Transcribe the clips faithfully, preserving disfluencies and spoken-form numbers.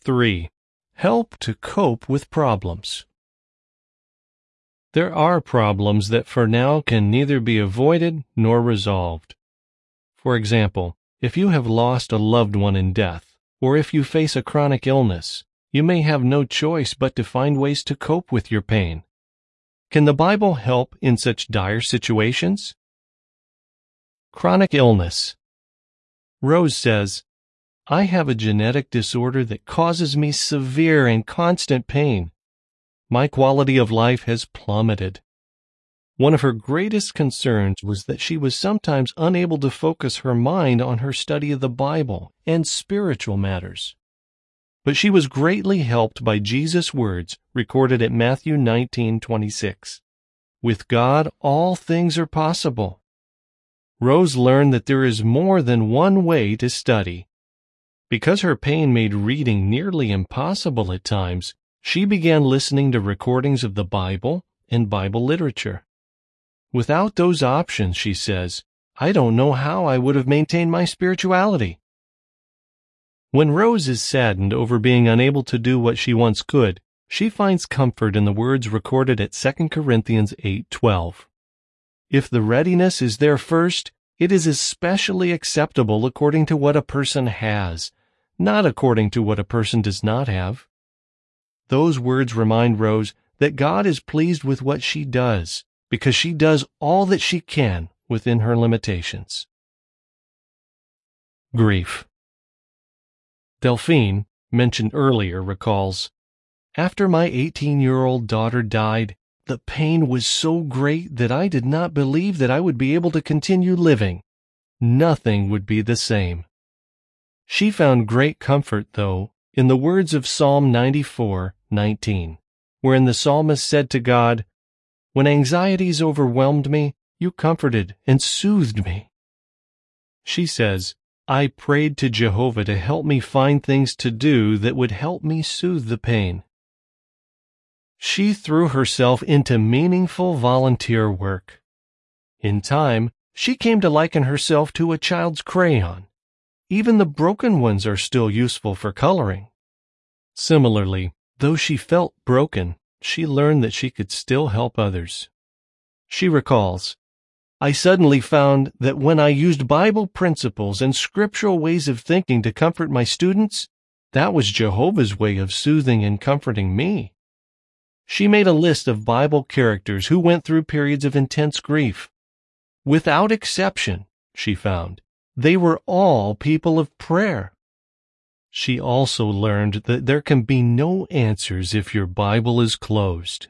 three. Help to cope with problems. There are problems that for now can neither be avoided nor resolved. For example, if you have lost a loved one in death, or if you face a chronic illness, you may have no choice but to find ways to cope with your pain. Can the Bible help in such dire situations? Chronic illness. Rose says, I have a genetic disorder that causes me severe and constant pain. My quality of life has plummeted. One of her greatest concerns was that she was sometimes unable to focus her mind on her study of the Bible and spiritual matters. But she was greatly helped by Jesus' words recorded at Matthew nineteen twenty-six. With God, all things are possible. Rose learned that there is more than one way to study. Because her pain made reading nearly impossible at times, she began listening to recordings of the Bible and Bible literature. Without those options, she says, I don't know how I would have maintained my spirituality. When Rose is saddened over being unable to do what she once could, she finds comfort in the words recorded at Second Corinthians eight twelve. If the readiness is there first, it is especially acceptable according to what a person has, not according to what a person does not have. Those words remind Rose that God is pleased with what she does, because she does all that she can within her limitations. Grief. Delphine, mentioned earlier, recalls, After my eighteen-year-old daughter died, the pain was so great that I did not believe that I would be able to continue living. Nothing would be the same. She found great comfort, though, in the words of Psalm ninety-four nineteen, wherein the psalmist said to God, When anxieties overwhelmed me, you comforted and soothed me. She says, I prayed to Jehovah to help me find things to do that would help me soothe the pain. She threw herself into meaningful volunteer work. In time, she came to liken herself to a child's crayon. Even the broken ones are still useful for coloring. Similarly, though she felt broken, she learned that she could still help others. She recalls, I suddenly found that when I used Bible principles and scriptural ways of thinking to comfort my students, that was Jehovah's way of soothing and comforting me. She made a list of Bible characters who went through periods of intense grief. Without exception, she found, they were all people of prayer. She also learned that there can be no answers if your Bible is closed.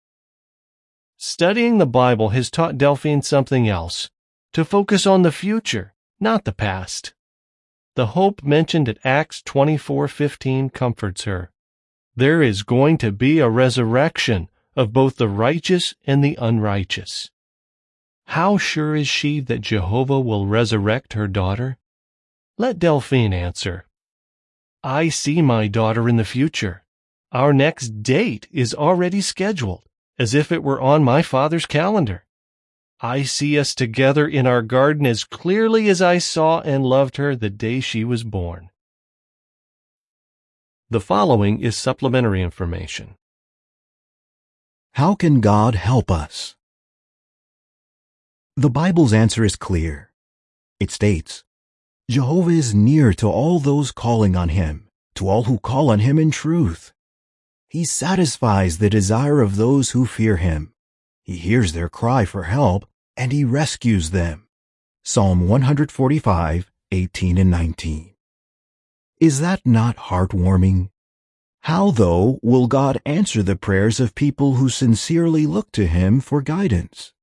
Studying the Bible has taught Delphine something else, to focus on the future, not the past. The hope mentioned at Acts twenty-four fifteen comforts her. There is going to be a resurrection of both the righteous and the unrighteous. How sure is she that Jehovah will resurrect her daughter? Let Delphine answer. I see my daughter in the future. Our next date is already scheduled, as if it were on my father's calendar. I see us together in our garden as clearly as I saw and loved her the day she was born. The following is supplementary information. How can God help us? The Bible's answer is clear. It states, Jehovah is near to all those calling on Him, to all who call on Him in truth. He satisfies the desire of those who fear Him. He hears their cry for help, and He rescues them. Psalm one forty-five, eighteen and nineteen. Is that not heartwarming? How, though, will God answer the prayers of people who sincerely look to Him for guidance?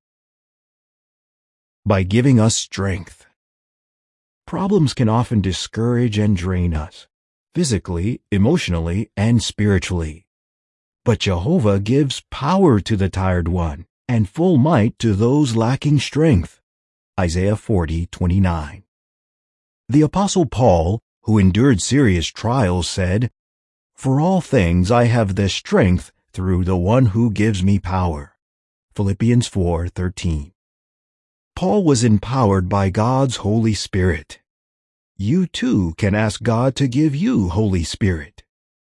By giving us strength. Problems can often discourage and drain us, physically, emotionally, and spiritually. But Jehovah gives power to the tired one, and full might to those lacking strength. Isaiah forty twenty-nine. The Apostle Paul, who endured serious trials, said, For all things I have the strength through the one who gives me power. Philippians four thirteen. Paul was empowered by God's Holy Spirit. You too can ask God to give you Holy Spirit.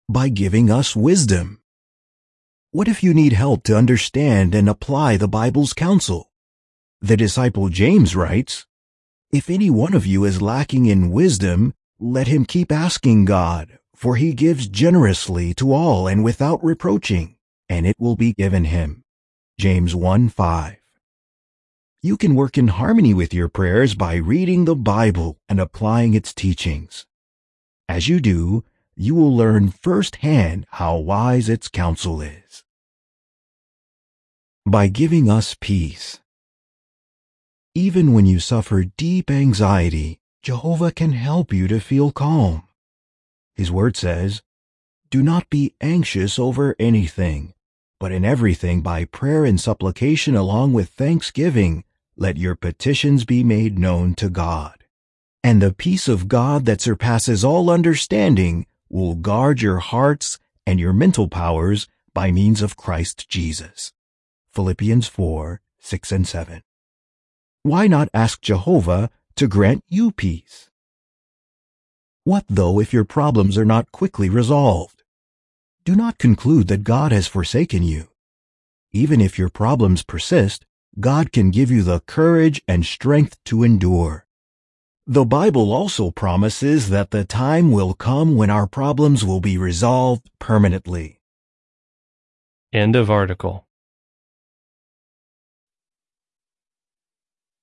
By giving us wisdom. What if you need help to understand and apply the Bible's counsel? The disciple James writes, "If any one of you is lacking in wisdom, let him keep asking God, for he gives generously to all and without reproaching, and it will be given him." James one five. You can work in harmony with your prayers by reading the Bible and applying its teachings. As you do, you will learn firsthand how wise its counsel is. By giving us peace. Even when you suffer deep anxiety, Jehovah can help you to feel calm. His word says, "Do not be anxious over anything, but in everything by prayer and supplication along with thanksgiving, let your petitions be made known to God. And the peace of God that surpasses all understanding will guard your hearts and your mental powers by means of Christ Jesus." Philippians four, six and seven. Why not ask Jehovah to grant you peace? What though if your problems are not quickly resolved? Do not conclude that God has forsaken you. Even if your problems persist, God can give you the courage and strength to endure. The Bible also promises that the time will come when our problems will be resolved permanently. End of article.